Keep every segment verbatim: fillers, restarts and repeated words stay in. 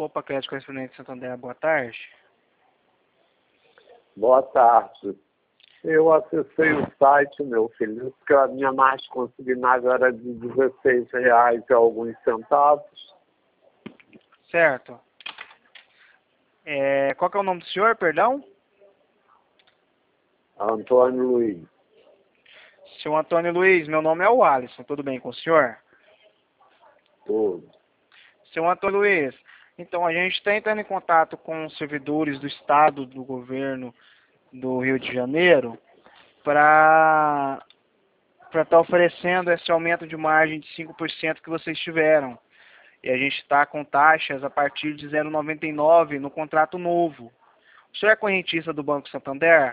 Opa, Crédito Correspondente Santander, boa tarde. Boa tarde. Eu acessei o site, meu filho, que a minha margem consignada era de dezesseis reais e alguns centavos. Certo. É, qual que é o nome do senhor, perdão? Antônio Luiz. Seu Antônio Luiz, meu nome é o Alisson, tudo bem com o senhor? Tudo. Seu Antônio Luiz, então a gente está entrando em contato com os servidores do Estado, do governo do Rio de Janeiro, para para estar oferecendo esse aumento de margem de cinco por cento que vocês tiveram. E a gente está com taxas a partir de zero vírgula noventa e nove no contrato novo. O senhor é correntista do Banco Santander?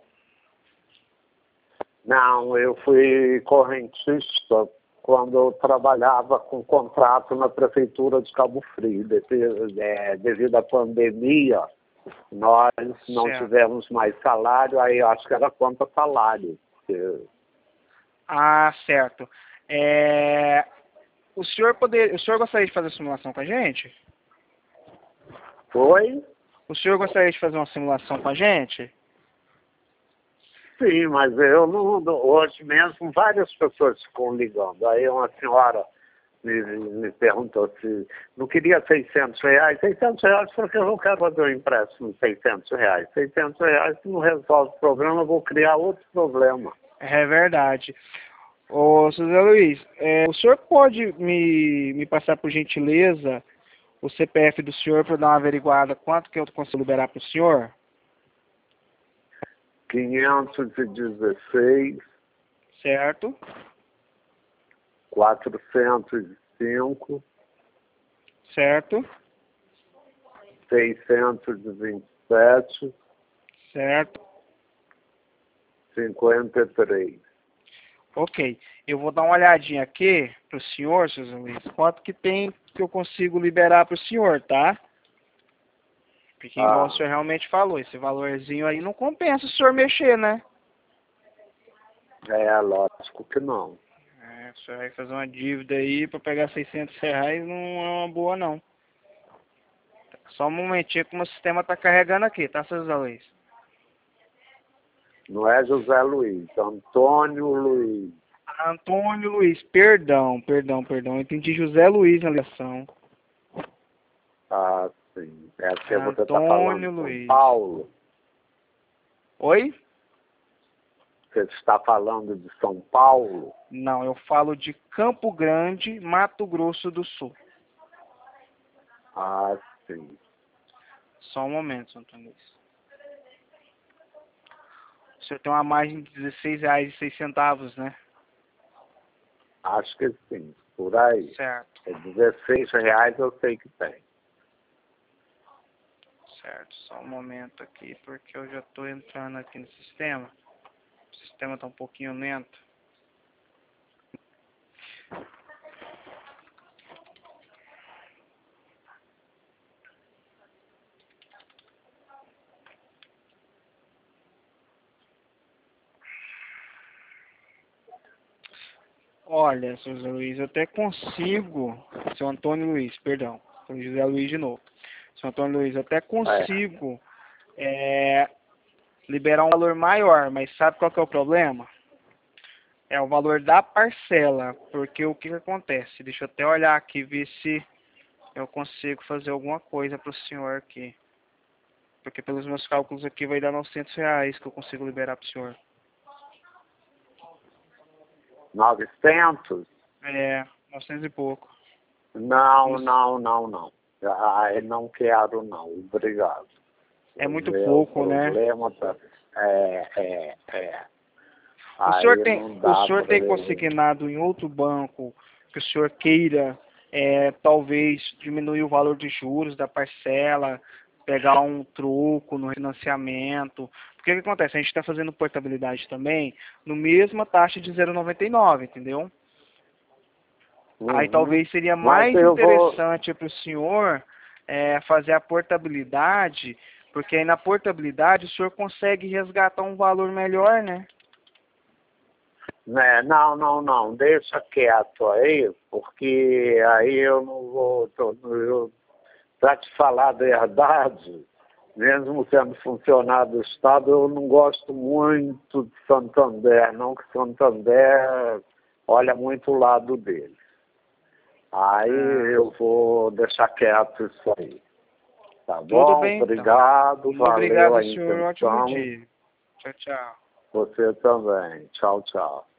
Não, eu fui correntista quando eu trabalhava com contrato na Prefeitura de Cabo Frio. Devido, é, devido à pandemia, nós não Certo. tivemos mais salário, aí eu acho que era conta salário. Porque... Ah, certo. É... O senhor poder... o senhor gostaria de fazer simulação com a gente? Foi? O senhor gostaria de fazer uma simulação com a gente? Sim, mas eu não, hoje mesmo várias pessoas ficam ligando. Aí uma senhora me, me perguntou se não queria seiscentos reais. seiscentos reais porque eu não quero fazer um empréstimo de seiscentos reais. seiscentos reais não resolve o problema, eu vou criar outro problema. É verdade. Ô, José Luiz, é, o senhor pode me, me passar por gentileza o C P F do senhor para dar uma averiguada quanto que eu consigo liberar para o senhor? quinhentos e dezesseis, Certo, quatrocentos e cinco, certo, seiscentos e vinte e sete, certo. cinquenta e três. Ok, eu vou dar uma olhadinha aqui para o senhor, José Luiz, quanto que tem que eu consigo liberar para o senhor, tá? Porque igual Ah, o senhor realmente falou, esse valorzinho aí não compensa o senhor mexer, né? é lógico que não. É, o senhor vai fazer uma dívida aí para pegar seiscentos reais, não é uma boa não. Só um momentinho que o meu sistema tá carregando aqui, tá, seu José Luiz? Não é José Luiz, Antônio Luiz. Antônio Luiz, perdão, perdão, perdão. Eu entendi José Luiz na ligação. Ah, sim. É porque você está Antônio falando de São Luiz. Paulo. Oi? Você está falando de São Paulo? Não, eu falo de Campo Grande, Mato Grosso do Sul. Ah, sim. Só um momento, Antônio Luiz. O senhor tem uma margem de dezesseis reais e seis centavos, né? Acho que sim. Por aí. Certo, É dezesseis reais eu sei que tem. certo. Só um momento aqui, porque eu já estou entrando aqui no sistema. O sistema está um pouquinho lento. Olha, seu José Luiz, eu até consigo, seu Antônio Luiz, perdão, seu José Luiz de novo. Seu Antônio Luiz, eu até consigo é, liberar um valor maior, mas sabe qual que é o problema? É o valor da parcela, porque o que, que acontece? Deixa eu até olhar aqui, ver se eu consigo fazer alguma coisa para o senhor aqui. Porque pelos meus cálculos aqui vai dar novecentos reais que eu consigo liberar para o senhor. novecentos? É, novecentos e pouco. Não, não, não, não. Ah, eu não quero não. Obrigado. É muito Meu pouco, né? problema tá... É, é, é. O senhor Aí tem, não o dá senhor para tem eu... consignado em outro banco que o senhor queira, é, talvez, diminuir o valor de juros da parcela, pegar um troco no financiamento. Porque o que acontece? A gente está fazendo portabilidade também no mesma taxa de zero vírgula noventa e nove, entendeu? Aí Uhum. talvez seria Mas mais eu vou... interessante para o senhor é, fazer a portabilidade, porque aí na portabilidade o senhor consegue resgatar um valor melhor, né? Né, não, não, não, deixa quieto aí, porque aí eu não vou, tô- eu para te falar a verdade, mesmo sendo funcionário do Estado, eu não gosto muito de Santander, não, que Santander olha muito o lado dele. Aí eu vou deixar quieto isso aí. Tá bom? Tudo bem, obrigado, então. valeu Obrigado, a senhor. Ótimo intenção. dia. Tchau, tchau. Você também. Tchau, tchau.